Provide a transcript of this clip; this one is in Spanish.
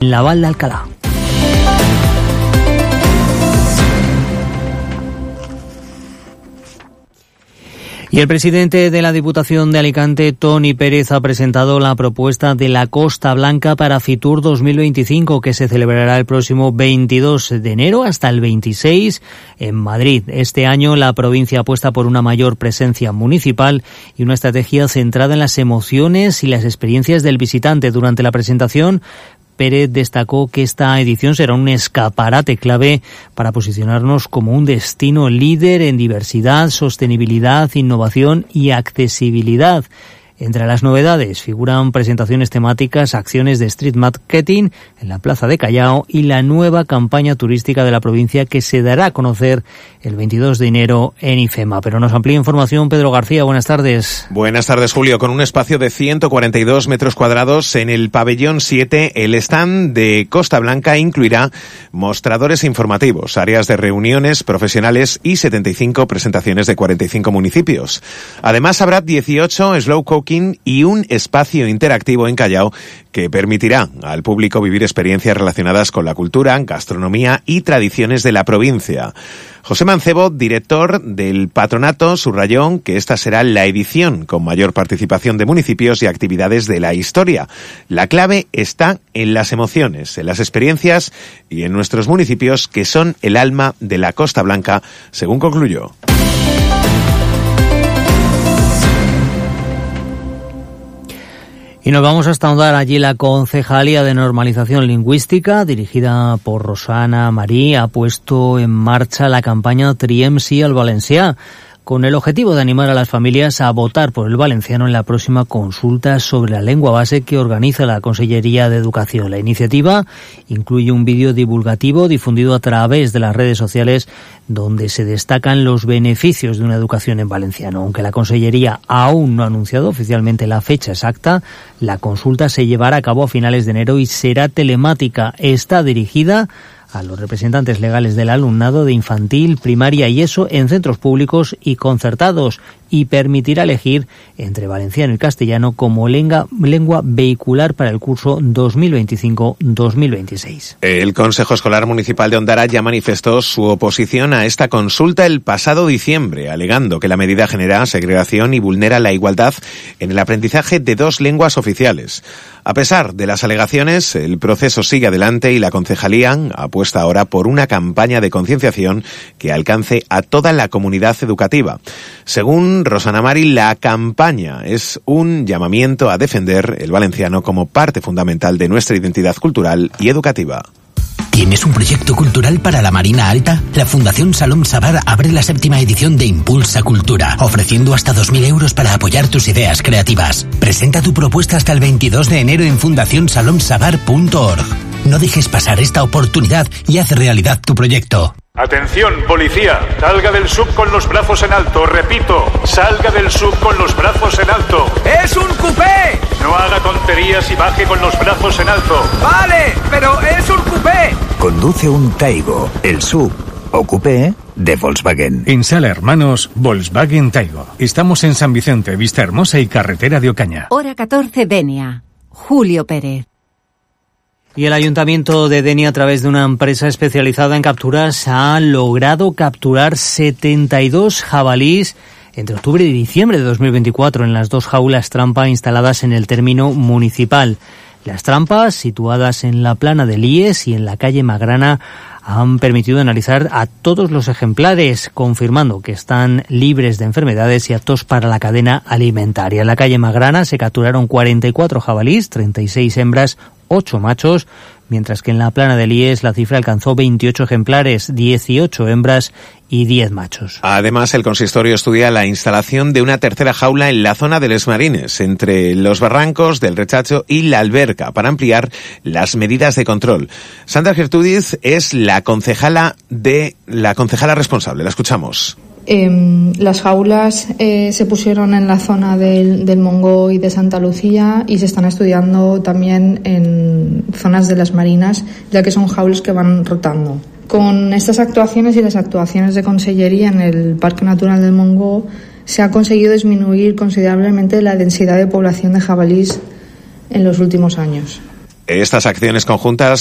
en la Val de Alcalá. Y el presidente de la Diputación de Alicante, Toni Pérez, ha presentado la propuesta de la Costa Blanca para Fitur 2025, que se celebrará el próximo 22 de enero hasta el 26 en Madrid. Este año la provincia apuesta por una mayor presencia municipal y una estrategia centrada en las emociones y las experiencias del visitante. Durante la presentación, Pérez destacó que esta edición será un escaparate clave para posicionarnos como un destino líder en diversidad, sostenibilidad, innovación y accesibilidad. Entre las novedades figuran presentaciones temáticas, acciones de street marketing en la Plaza de Callao y la nueva campaña turística de la provincia que se dará a conocer el 22 de enero en IFEMA. Pero nos amplía información Pedro García. Buenas tardes. Buenas tardes, Julio. Con un espacio de 142 metros cuadrados en el pabellón 7, el stand de Costa Blanca incluirá mostradores informativos, áreas de reuniones profesionales y 75 presentaciones de 45 municipios. Además, habrá 18 slow cooking y un espacio interactivo en Callao que permitirá al público vivir experiencias relacionadas con la cultura, gastronomía y tradiciones de la provincia. José Mancebo, director del patronato, subrayó que esta será la edición con mayor participación de municipios y actividades de la historia. La clave está en las emociones, en las experiencias y en nuestros municipios, que son el alma de la Costa Blanca, según concluyó. Y nos vamos hasta Ondara. Allí la Concejalía de Normalización Lingüística, dirigida por Rosana Marí, ha puesto en marcha la campaña Triem sí al valencià, con el objetivo de animar a las familias a votar por el valenciano en la próxima consulta sobre la lengua base que organiza la Consellería de Educación. La iniciativa incluye un vídeo divulgativo difundido a través de las redes sociales donde se destacan los beneficios de una educación en valenciano. Aunque la Consellería aún no ha anunciado oficialmente la fecha exacta, la consulta se llevará a cabo a finales de enero y será telemática. Está dirigida a los representantes legales del alumnado de infantil, primaria y ESO en centros públicos y concertados, y permitirá elegir entre valenciano y castellano como lengua vehicular para el curso 2025-2026. El Consejo Escolar Municipal de Ondara ya manifestó su oposición a esta consulta el pasado diciembre, alegando que la medida genera segregación y vulnera la igualdad en el aprendizaje de dos lenguas oficiales. A pesar de las alegaciones, el proceso sigue adelante y la concejalía apuesta ahora por una campaña de concienciación que alcance a toda la comunidad educativa. Según Rosana Marí, la campaña es un llamamiento a defender el valenciano como parte fundamental de nuestra identidad cultural y educativa. ¿Tienes un proyecto cultural para la Marina Alta? La Fundación Salom Sabar abre la 7ª edición de Impulsa Cultura, ofreciendo hasta 2.000 euros para apoyar tus ideas creativas. Presenta tu propuesta hasta el 22 de enero en fundacionsalomsabar.org. No dejes pasar esta oportunidad y haz realidad tu proyecto. Atención, policía, salga del sub con los brazos en alto, repito, salga del sub con los brazos en alto. ¡Es un coupé! No haga tonterías y baje con los brazos en alto. Vale, pero es un coupé. Conduce un Taigo, el sub o coupé de Volkswagen. En Sala Hermanos, Volkswagen Taigo. Estamos en San Vicente, Vista Hermosa y Carretera de Ocaña. Hora 14, Denia. Julio Pérez. Y el Ayuntamiento de Denia, a través de una empresa especializada en capturas, ha logrado capturar 72 jabalíes entre octubre y diciembre de 2024 en las 2 jaulas trampa instaladas en el término municipal. Las trampas, situadas en la plana de Líes y en la calle Magrana, han permitido analizar a todos los ejemplares, confirmando que están libres de enfermedades y aptos para la cadena alimentaria. En la calle Magrana se capturaron 44 jabalíes, 36 hembras, 8 machos, mientras que en la plana de Líes la cifra alcanzó 28 ejemplares, 18 hembras y 10 machos. Además, el consistorio estudia la instalación de una tercera jaula en la zona de Les Marines, entre los barrancos del Rechacho y la Alberca, para ampliar las medidas de control. Sandra Gertrudis es la concejala responsable. La escuchamos. Las jaulas se pusieron en la zona del Mongo y de Santa Lucía y se están estudiando también en zonas de las Marinas, ya que son jaulas que van rotando. Con estas actuaciones y las actuaciones de Consellería en el Parque Natural del Mongo se ha conseguido disminuir considerablemente la densidad de población de jabalís en los últimos años. Estas acciones conjuntas